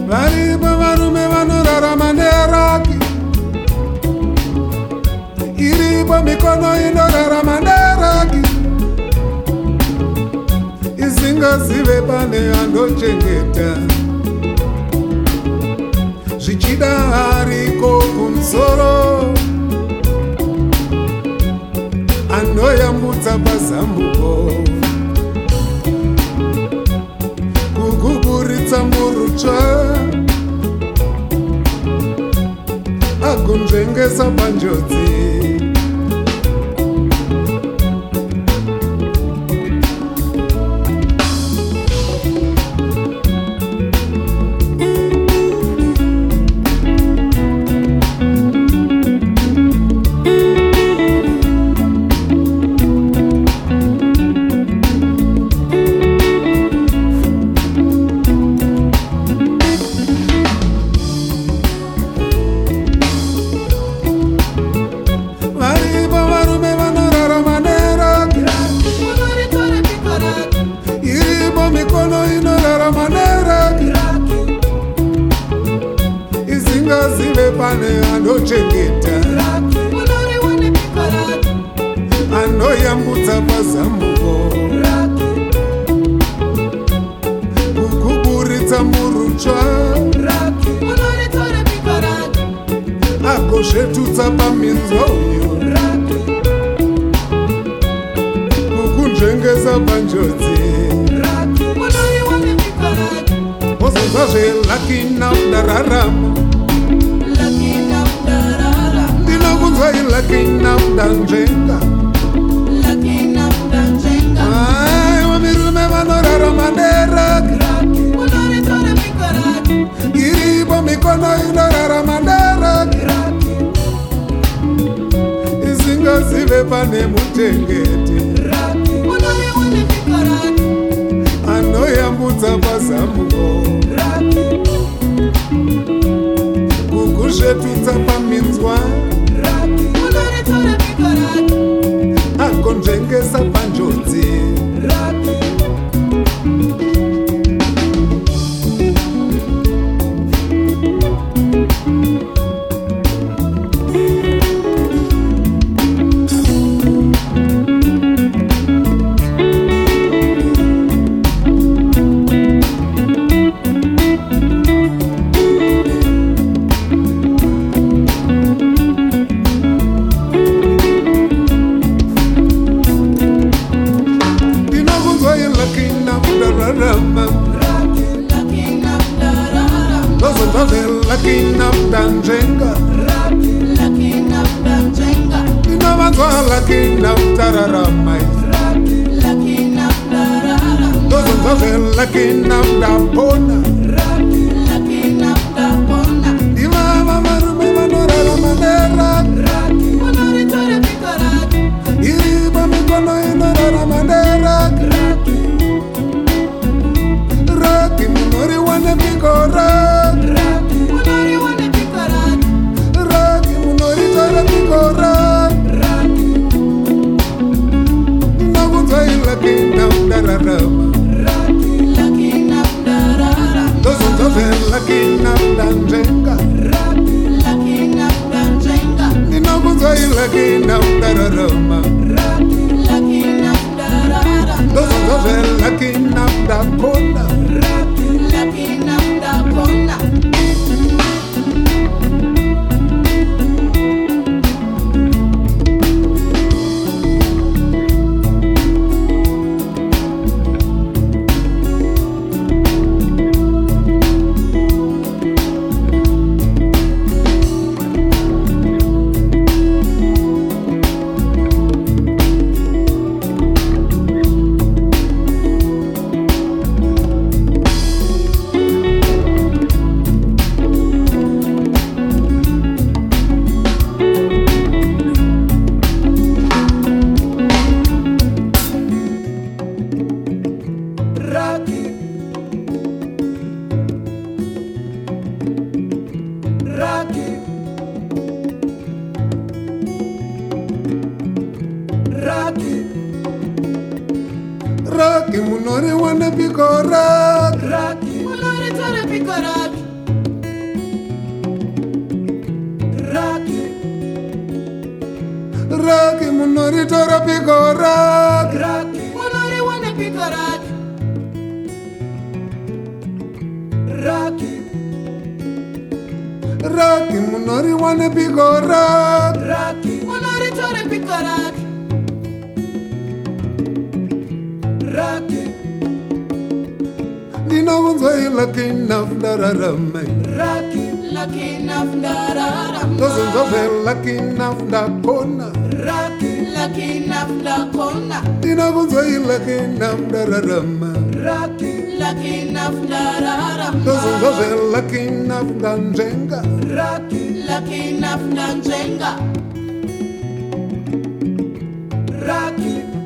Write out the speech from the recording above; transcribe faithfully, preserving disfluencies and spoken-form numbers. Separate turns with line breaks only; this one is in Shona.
Varipo varume vanorarama neraki, iripo mikono inorarama neraki, isingazive pane anochengeta, zvichida hariko kumusoro, anoyambutsa pazambuko, kuguburitsa murutsva, agonzvengesa panjodzi. Isingazive pane anochengeta, anoyambutsa pazambuko, kuguburitsa murutsva, agozvetutsa paminzwa uyo, kukunzvengesa panjodzi. Ozozvazve lucky now ndararama, ndinokunzwa lucky now ndanzvenga, aiwa mirume vanorarama neraki, iripo mikono inorarama neraki, isingazive pane muchengeti, anoyambutsa pazambuko, kukuzvetutsa paminzwa, agonzvengesa panjodzi. Lucky now ndanzvenga, ndinovanzwa lucky now ndararama, ndozonzwazve lucky now ndapona, ndivava varume vanorarama neraki, iripo mikono inorarama neraki, raki munoriwane piko raki, raki munoritora piko raki, ndinokunzwa lucky now ndararama, ndozonzwazve lucky now ndanzvenga, ndinokunzwa lucky now ndararama, ndozonzwazve lucky now ndapona. Raki munore wane piko raki,
Raki munore tore piko raki,
pigo raki.
Raki, unori wane pigo raki. Raki,
Raki munori wane pigo raki.
raki, unori tore pigo raki. Raki,
Ndinobunzwa lucky enough ndararama.
raki, lucky enough ndararam.
Ndozonzozve lucky enough ndakona.
Raki, lucky enough ndakona.
Ndinobunzwa lucky enough ndararama.
Raki, lucky enough ndararam.
Ndozonzozve lucky enough ndanjenga.
Raki, lucky enough ndanjenga. Raki,